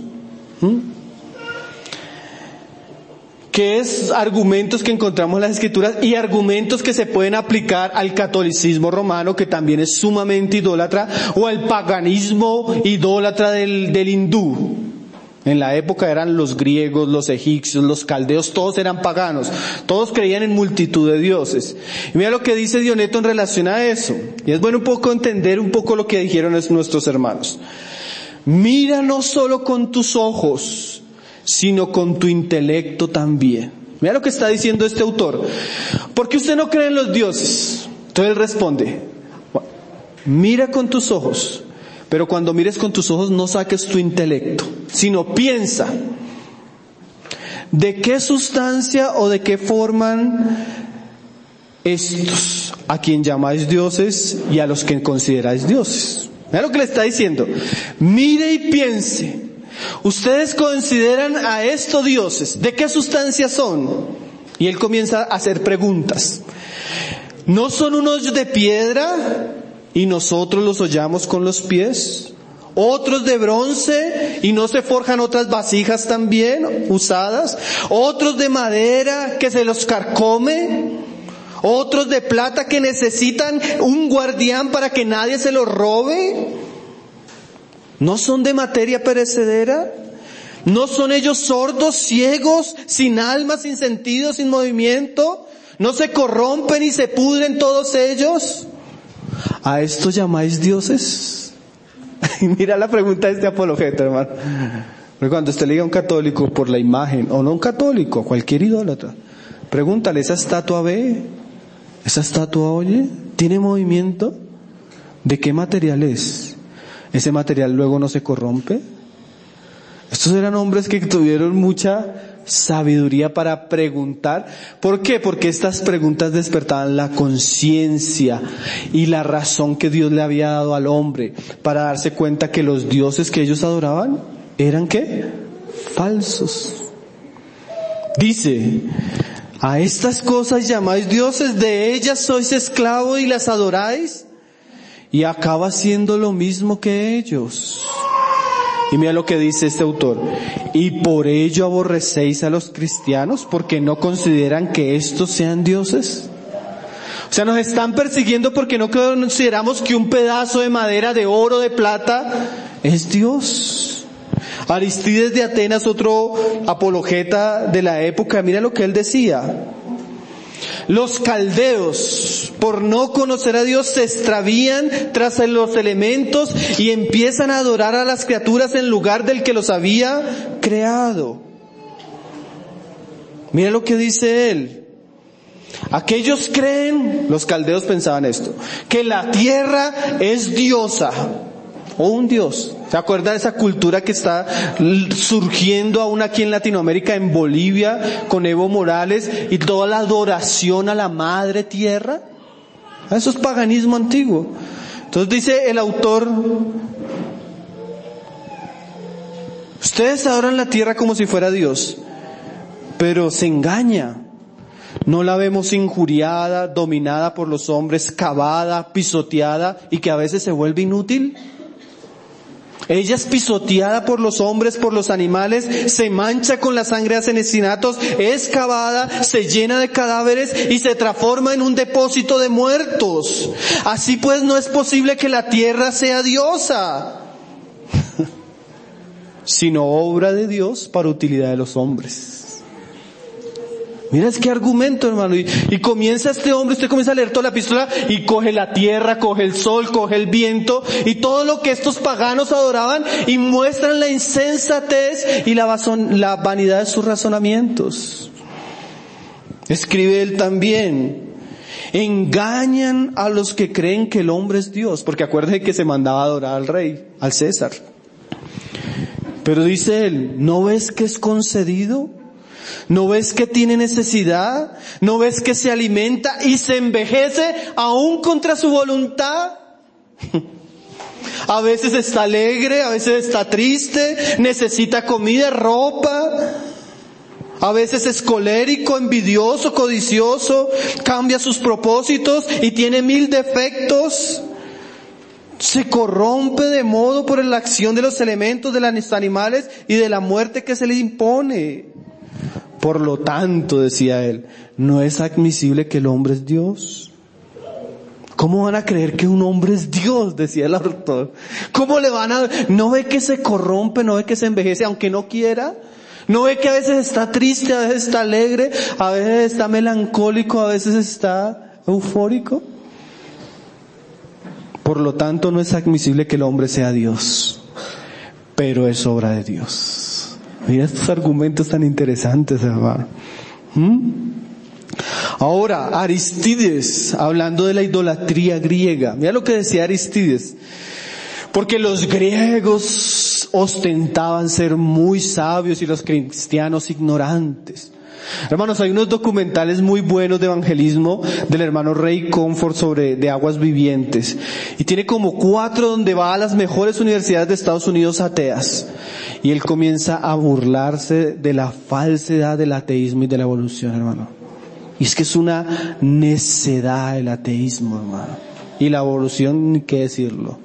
Que es argumentos que encontramos en las Escrituras y argumentos que se pueden aplicar al catolicismo romano, que también es sumamente idólatra, o al paganismo idólatra del hindú. En la época eran los griegos, los egipcios, los caldeos, todos eran paganos, todos creían en multitud de dioses. Y mira lo que dice Dioneto en relación a eso, y es bueno un poco entender un poco lo que dijeron nuestros hermanos. Mira no solo con tus ojos, sino con tu intelecto también. Mira lo que está diciendo este autor. ¿Por qué usted no cree en los dioses? Entonces él responde, mira con tus ojos, pero cuando mires con tus ojos no saques tu intelecto, sino piensa, ¿de qué sustancia o de qué forman estos a quien llamáis dioses y a los que consideráis dioses? Mira lo que le está diciendo. Mire y piense. Ustedes consideran a estos dioses, ¿de qué sustancia son? Y él comienza a hacer preguntas. ¿No son unos de piedra y nosotros los hollamos con los pies? ¿Otros de bronce y no se forjan otras vasijas también usadas? ¿Otros de madera que se los carcome? ¿Otros de plata que necesitan un guardián para que nadie se los robe? ¿No son de materia perecedera? ¿No son ellos sordos, ciegos, sin alma, sin sentido, sin movimiento? ¿No se corrompen y se pudren todos ellos? ¿A esto llamáis dioses? Y mira la pregunta de este apologeta, hermano. Porque cuando usted le diga a un católico por la imagen, o no un católico, cualquier idólatra, pregúntale, ¿esa estatua ve? ¿Esa estatua oye? ¿Tiene movimiento? ¿De qué material es? ¿Ese material luego no se corrompe? Estos eran hombres que tuvieron mucha sabiduría para preguntar. ¿Por qué? Porque estas preguntas despertaban la conciencia y la razón que Dios le había dado al hombre para darse cuenta que los dioses que ellos adoraban eran ¿qué? Falsos. Dice, a estas cosas llamáis dioses, de ellas sois esclavos y las adoráis. Y acaba siendo lo mismo que ellos. Y mira lo que dice este autor. Y por ello aborrecéis a los cristianos, porque no consideran que estos sean dioses. O sea, nos están persiguiendo porque no consideramos que un pedazo de madera, de oro, de plata, es Dios. Aristides de Atenas, otro apologeta de la época, mira lo que él decía. Los caldeos, por no conocer a Dios, se extravían tras los elementos y empiezan a adorar a las criaturas en lugar del que los había creado. Mira lo que dice él. Aquellos creen, los caldeos pensaban esto, que la tierra es diosa o un dios. ¿Se acuerda de esa cultura que está surgiendo aún aquí en Latinoamérica, en Bolivia, con Evo Morales y toda la adoración a la madre tierra? Eso es paganismo antiguo. Entonces dice el autor, ustedes adoran la tierra como si fuera Dios, pero se engaña. No la vemos injuriada, dominada por los hombres, cavada, pisoteada y que a veces se vuelve inútil. Ella es pisoteada por los hombres, por los animales, se mancha con la sangre de asesinatos, es cavada, se llena de cadáveres y se transforma en un depósito de muertos. Así pues no es posible que la tierra sea diosa, sino obra de Dios para utilidad de los hombres. Mira, es que argumento, hermano. Y comienza este hombre, usted comienza a leer toda la epístola y coge la tierra, coge el sol, coge el viento y todo lo que estos paganos adoraban y muestran la insensatez y la vanidad de sus razonamientos. Escribe él también: engañan a los que creen que el hombre es Dios, porque acuérdense que se mandaba a adorar al rey, al César. Pero dice él, ¿no ves que es concedido? ¿No ves que tiene necesidad? ¿No ves que se alimenta y se envejece aún contra su voluntad? A veces está alegre, a veces está triste, necesita comida, ropa. A veces es colérico, envidioso, codicioso, cambia sus propósitos y tiene 1000 defectos. Se corrompe de modo por la acción de los elementos, de los animales y de la muerte que se le impone. Por lo tanto, decía él, no es admisible que el hombre es Dios. ¿Cómo van a creer que un hombre es Dios? Decía el autor. ¿Cómo le van a...? ¿No ve que se corrompe? ¿No ve que se envejece aunque no quiera? ¿No ve que a veces está triste, a veces está alegre, a veces está melancólico, a veces está eufórico? Por lo tanto, no es admisible que el hombre sea Dios, pero es obra de Dios. Mira estos argumentos tan interesantes, hermano. Ahora, Aristides, hablando de la idolatría griega. Mira lo que decía Aristides. Porque los griegos ostentaban ser muy sabios y los cristianos ignorantes. Hermanos, hay unos documentales muy buenos de evangelismo del hermano Ray Comfort de aguas vivientes. Y tiene como 4 donde va a las mejores universidades de Estados Unidos ateas. Y él comienza a burlarse de la falsedad del ateísmo y de la evolución, hermano. Y es que es una necedad el ateísmo, hermano. Y la evolución, ni qué decirlo.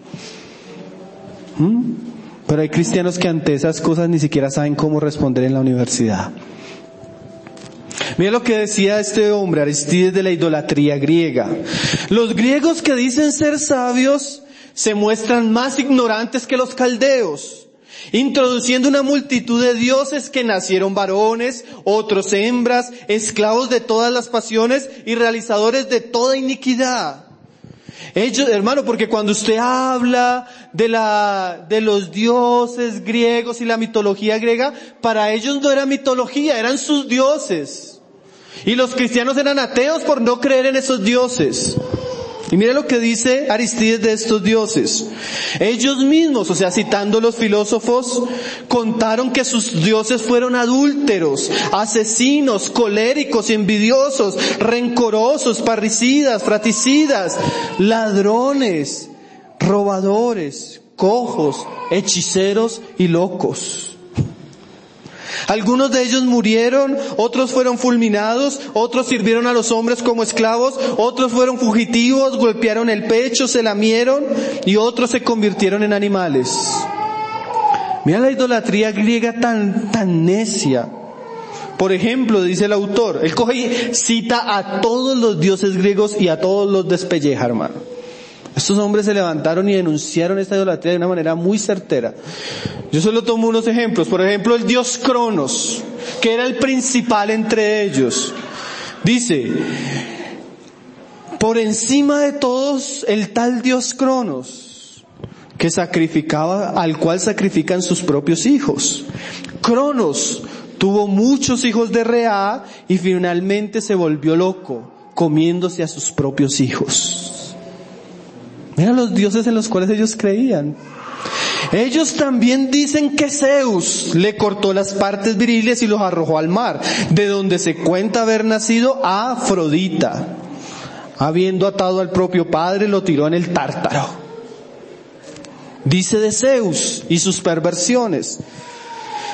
Pero hay cristianos que ante esas cosas ni siquiera saben cómo responder en la universidad. Mira lo que decía este hombre, Aristides, de la idolatría griega. Los griegos que dicen ser sabios se muestran más ignorantes que los caldeos, introduciendo una multitud de dioses que nacieron varones, otros hembras, esclavos de todas las pasiones y realizadores de toda iniquidad. Ellos, hermano, porque cuando usted habla de los dioses griegos y la mitología griega, para ellos no era mitología, eran sus dioses. Y los cristianos eran ateos por no creer en esos dioses. Y mire lo que dice Aristides de estos dioses. Ellos mismos, o sea, citando los filósofos, contaron que sus dioses fueron adúlteros, asesinos, coléricos, envidiosos, rencorosos, parricidas, fratricidas, ladrones, robadores, cojos, hechiceros y locos. Algunos de ellos murieron, otros fueron fulminados, otros sirvieron a los hombres como esclavos, otros fueron fugitivos, golpearon el pecho, se lamieron y otros se convirtieron en animales. Mira la idolatría griega tan necia. Por ejemplo, dice el autor, él coge y cita a todos los dioses griegos y a todos los despelleja, hermano. Estos hombres se levantaron y denunciaron esta idolatría de una manera muy certera. Yo solo tomo unos ejemplos. Por ejemplo, el dios Cronos, que era el principal entre ellos. Dice, por encima de todos, el tal dios Cronos, que sacrificaba, al cual sacrifican sus propios hijos. Cronos tuvo muchos hijos de Rea y finalmente se volvió loco, comiéndose a sus propios hijos. Mira los dioses en los cuales ellos creían. Ellos también dicen que Zeus le cortó las partes viriles y los arrojó al mar, de donde se cuenta haber nacido a Afrodita. Habiendo atado al propio padre, lo tiró en el Tártaro. Dice de Zeus y sus perversiones.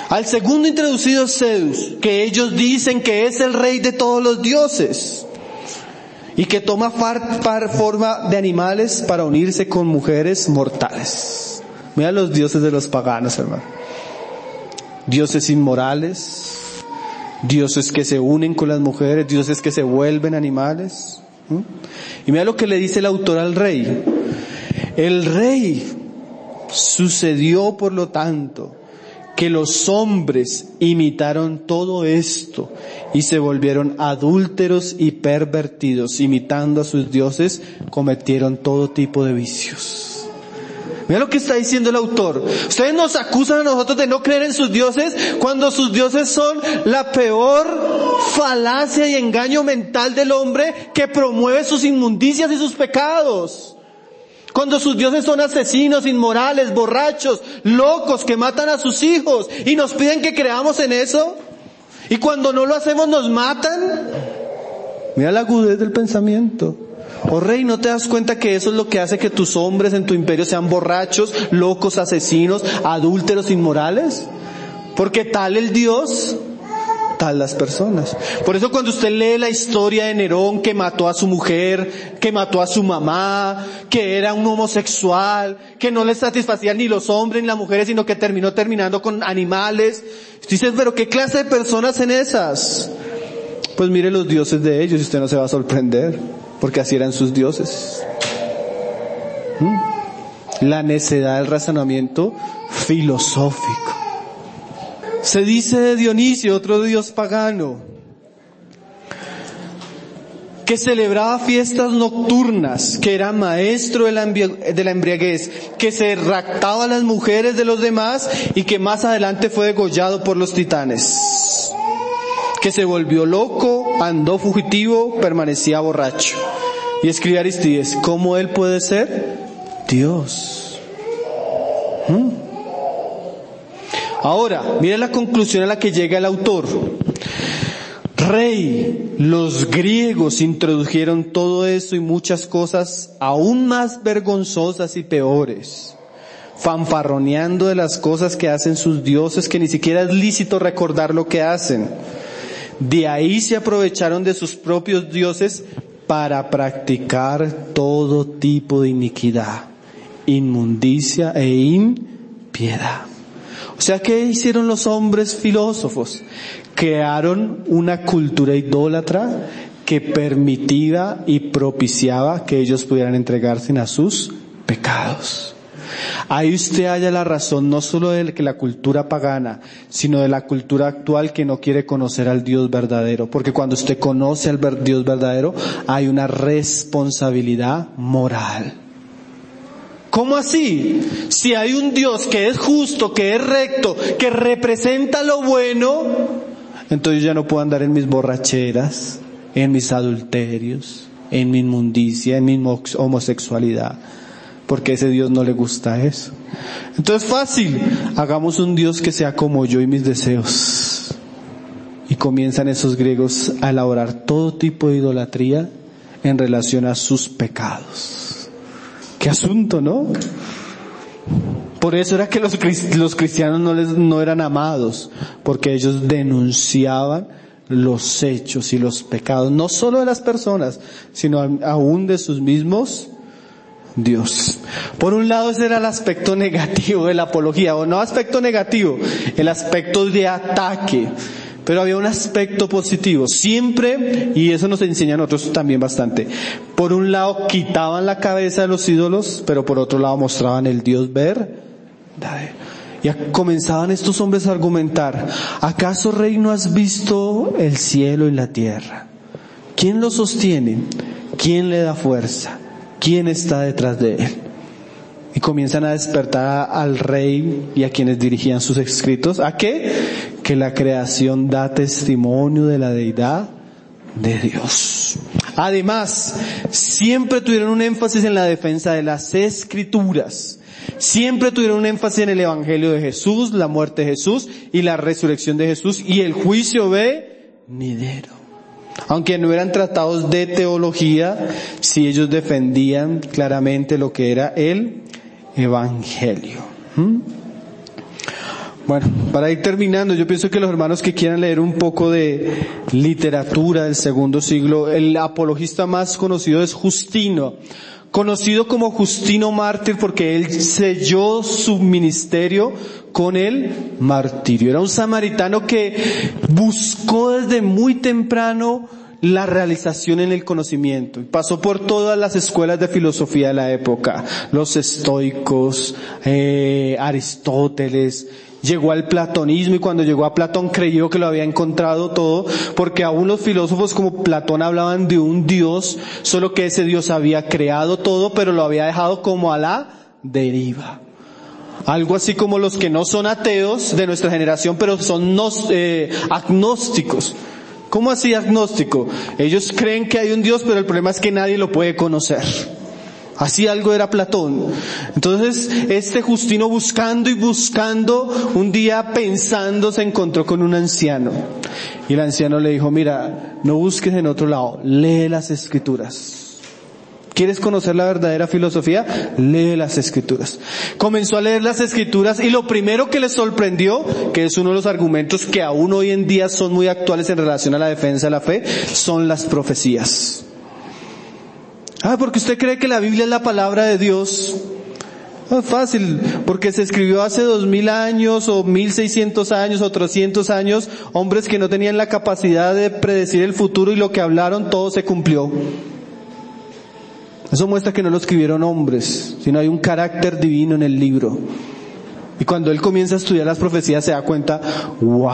Al segundo introducido es Zeus, que ellos dicen que es el rey de todos los dioses y que toma forma de animales para unirse con mujeres mortales. Mira los dioses de los paganos, hermano. Dioses inmorales, dioses que se unen con las mujeres, dioses que se vuelven animales. Y mira lo que le dice el autor al rey. El rey sucedió, por lo tanto, que los hombres imitaron todo esto y se volvieron adúlteros y pervertidos, imitando a sus dioses, cometieron todo tipo de vicios. Mira lo que está diciendo el autor. Ustedes nos acusan a nosotros de no creer en sus dioses cuando sus dioses son la peor falacia y engaño mental del hombre que promueve sus inmundicias y sus pecados. Cuando sus dioses son asesinos, inmorales, borrachos, locos, que matan a sus hijos y nos piden que creamos en eso. Y cuando no lo hacemos nos matan. Mira la agudez del pensamiento. Oh rey, ¿no te das cuenta que eso es lo que hace que tus hombres en tu imperio sean borrachos, locos, asesinos, adúlteros, inmorales? Porque tal el Dios, tal las personas. Por eso cuando usted lee la historia de Nerón, que mató a su mujer, que mató a su mamá, que era un homosexual, que no le satisfacían ni los hombres ni las mujeres, sino que terminando con animales. Dices, pero ¿qué clase de personas son esas? Pues mire los dioses de ellos y usted no se va a sorprender, porque así eran sus dioses. La necedad del razonamiento filosófico. Se dice de Dionisio, otro dios pagano, que celebraba fiestas nocturnas, que era maestro de la embriaguez, que se raptaba a las mujeres de los demás y que más adelante fue degollado por los titanes, que se volvió loco, andó fugitivo, permanecía borracho. Y escribe Aristides, ¿cómo él puede ser Dios? Ahora, mira la conclusión a la que llega el autor. Rey, los griegos introdujeron todo eso y muchas cosas aún más vergonzosas y peores, fanfarroneando de las cosas que hacen sus dioses, que ni siquiera es lícito recordar lo que hacen. De ahí se aprovecharon de sus propios dioses para practicar todo tipo de iniquidad, inmundicia e impiedad. O sea, ¿qué hicieron los hombres filósofos? Crearon una cultura idólatra que permitía y propiciaba que ellos pudieran entregarse a sus pecados. Ahí usted halla la razón, no solo de que la cultura pagana, sino de la cultura actual que no quiere conocer al Dios verdadero. Porque cuando usted conoce al Dios verdadero, hay una responsabilidad moral. ¿Cómo así? Si hay un Dios que es justo, que es recto, que representa lo bueno, entonces yo ya no puedo andar en mis borracheras, en mis adulterios, en mi inmundicia, en mi homosexualidad, porque a ese Dios no le gusta eso. Entonces fácil, hagamos un Dios que sea como yo y mis deseos. Y comienzan esos griegos a elaborar todo tipo de idolatría en relación a sus pecados. Qué asunto, ¿no? Por eso era que los cristianos no eran amados, porque ellos denunciaban los hechos y los pecados, no solo de las personas, sino aún de sus mismos dioses. Por un lado ese era el aspecto negativo de la apología, o no aspecto negativo, el aspecto de ataque. Pero había un aspecto positivo, siempre, y eso nos enseña a nosotros también bastante. Por un lado quitaban la cabeza de los ídolos, pero por otro lado mostraban el Dios verdadero. Y comenzaban estos hombres a argumentar, ¿acaso, rey, no has visto el cielo y la tierra? ¿Quién lo sostiene? ¿Quién le da fuerza? ¿Quién está detrás de él? Y comienzan a despertar al rey y a quienes dirigían sus escritos. ¿A qué? Que la creación da testimonio de la deidad de Dios. Además, siempre tuvieron un énfasis en la defensa de las Escrituras. Siempre tuvieron un énfasis en el Evangelio de Jesús, la muerte de Jesús y la resurrección de Jesús y el juicio venidero. Aunque no eran tratados de teología, sí ellos defendían claramente lo que era el Evangelio. Bueno, para ir terminando, yo pienso que los hermanos que quieran leer un poco de literatura del segundo siglo, el apologista más conocido es Justino, conocido como Justino mártir porque él selló su ministerio con el martirio. Era un samaritano que buscó desde muy temprano la realización en el conocimiento. Pasó por todas las escuelas de filosofía de la época, los estoicos, Aristóteles. Llegó al platonismo y cuando llegó a Platón creyó que lo había encontrado todo, porque aún los filósofos como Platón hablaban de un Dios, solo que ese Dios había creado todo, pero lo había dejado como a la deriva. Algo así como los que no son ateos de nuestra generación, pero son agnósticos. ¿Cómo así agnóstico? Ellos creen que hay un Dios, pero el problema es que nadie lo puede conocer. Así algo era Platón. Entonces, este Justino buscando y buscando, un día pensando se encontró con un anciano. Y el anciano le dijo, mira, no busques en otro lado, lee las Escrituras. ¿Quieres conocer la verdadera filosofía? Lee las Escrituras. Comenzó a leer las Escrituras y lo primero que le sorprendió, que es uno de los argumentos que aún hoy en día son muy actuales en relación a la defensa de la fe, son las profecías. Porque usted cree que la Biblia es la palabra de Dios. No es fácil, porque se escribió hace 2000 años, o 1600 años, o 300 años, hombres que no tenían la capacidad de predecir el futuro y lo que hablaron todo se cumplió. Eso muestra que no lo escribieron hombres, sino hay un carácter divino en el libro. Y cuando él comienza a estudiar las profecías se da cuenta, ¡wow!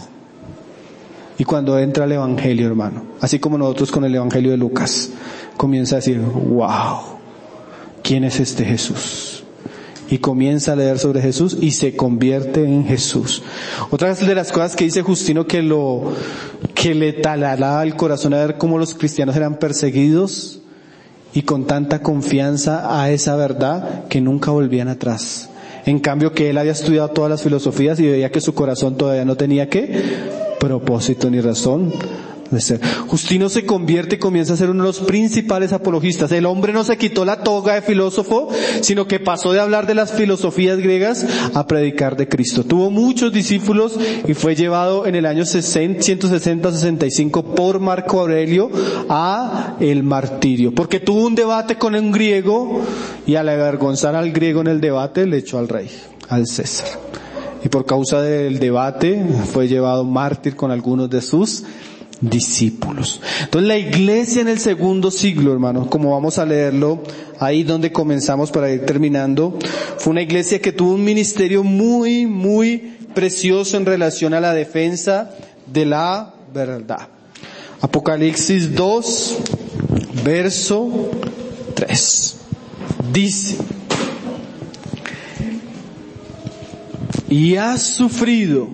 Y cuando entra el Evangelio, hermano, así como nosotros con el Evangelio de Lucas, comienza a decir, wow, ¿quién es este Jesús? Y comienza a leer sobre Jesús y se convierte en Jesús. Otra de las cosas que dice Justino que le talará el corazón a ver cómo los cristianos eran perseguidos y con tanta confianza a esa verdad que nunca volvían atrás. En cambio que él había estudiado todas las filosofías y veía que su corazón todavía no tenía propósito ni razón de ser. Justino se convierte y comienza a ser uno de los principales apologistas. El hombre no se quitó la toga de filósofo, sino que pasó de hablar de las filosofías griegas a predicar de Cristo. Tuvo muchos discípulos y fue llevado en el año 160-65 por Marco Aurelio a el martirio, porque tuvo un debate con un griego y al avergonzar al griego en el debate le echó al rey, al César. Y por causa del debate fue llevado mártir con algunos de sus discípulos. Entonces la iglesia en el segundo siglo, hermanos, como vamos a leerlo ahí donde comenzamos para ir terminando, fue una iglesia que tuvo un ministerio muy, muy precioso en relación a la defensa de la verdad. Apocalipsis 2, verso 3. Dice: y has sufrido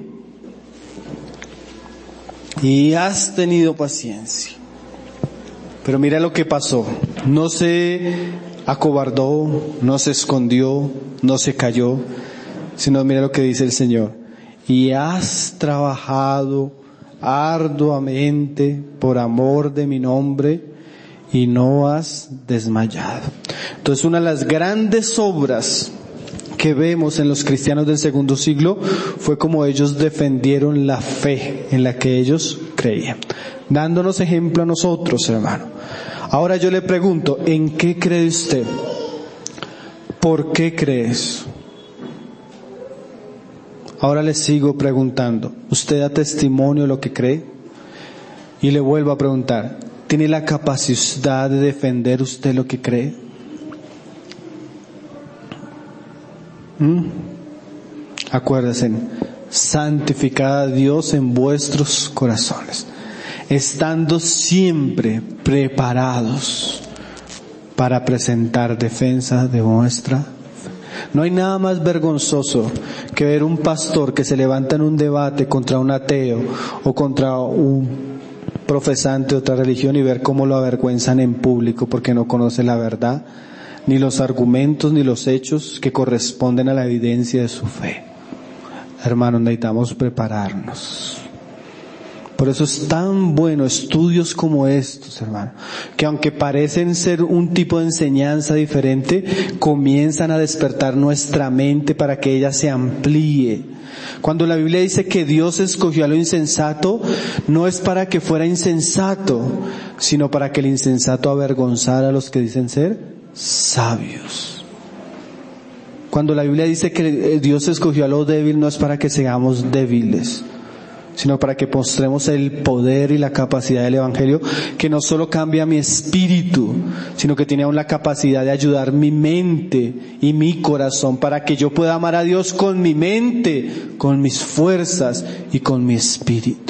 y has tenido paciencia. Pero mira lo que pasó. No se acobardó, no se escondió, no se cayó, sino mira lo que dice el Señor. Y has trabajado arduamente por amor de mi nombre y no has desmayado. Entonces una de las grandes obras que vemos en los cristianos del segundo siglo fue como ellos defendieron la fe en la que ellos creían, dándonos ejemplo a nosotros, hermano. Ahora yo le pregunto, ¿en qué cree usted? ¿Por qué crees? Ahora le sigo preguntando, ¿usted da testimonio de lo que cree? Y le vuelvo a preguntar, ¿tiene la capacidad de defender usted lo que cree? Acuérdense, santificad a Dios en vuestros corazones, estando siempre preparados para presentar defensa de vuestra fe. No hay nada más vergonzoso que ver un pastor que se levanta en un debate contra un ateo o contra un profesante de otra religión y ver cómo lo avergüenzan en público porque no conoce la verdad, ni los argumentos, ni los hechos que corresponden a la evidencia de su fe. Hermanos, necesitamos prepararnos. Por eso es tan bueno estudios como estos, hermano, que aunque parecen ser un tipo de enseñanza diferente, comienzan a despertar nuestra mente para que ella se amplíe. Cuando la Biblia dice que Dios escogió a lo insensato, no es para que fuera insensato, sino para que el insensato avergonzara a los que dicen ser sabios. Cuando la Biblia dice que Dios escogió a lo débil, no es para que seamos débiles, sino para que mostremos el poder y la capacidad del Evangelio, que no solo cambia mi espíritu, sino que tiene aún la capacidad de ayudar mi mente y mi corazón para que yo pueda amar a Dios con mi mente, con mis fuerzas y con mi espíritu.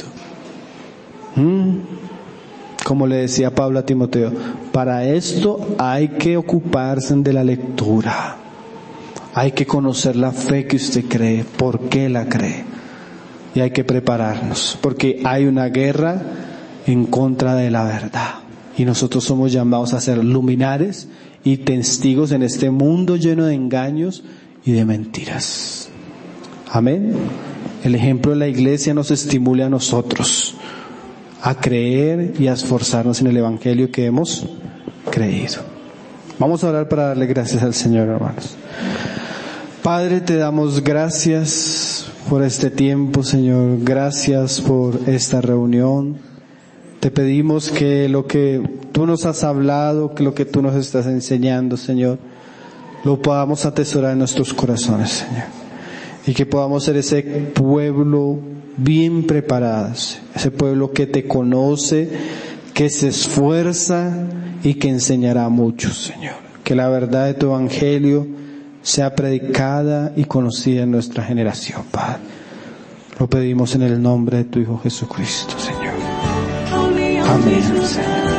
Como le decía Pablo a Timoteo, para esto hay que ocuparse de la lectura. Hay que conocer la fe que usted cree, por qué la cree. Y hay que prepararnos, porque hay una guerra en contra de la verdad. Y nosotros somos llamados a ser luminares y testigos en este mundo lleno de engaños y de mentiras. Amén. El ejemplo de la iglesia nos estimule a nosotros a creer y a esforzarnos en el Evangelio que hemos creído. Vamos a orar para darle gracias al Señor, hermanos. Padre, te damos gracias por este tiempo, Señor. Gracias por esta reunión. Te pedimos que lo que tú nos has hablado, que lo que tú nos estás enseñando, Señor, lo podamos atesorar en nuestros corazones, Señor. Y que podamos ser ese pueblo bien preparado, ese pueblo que te conoce, que se esfuerza y que enseñará a muchos, Señor. Que la verdad de tu Evangelio sea predicada y conocida en nuestra generación, Padre. Lo pedimos en el nombre de tu Hijo Jesucristo, Señor. Amén, Señor.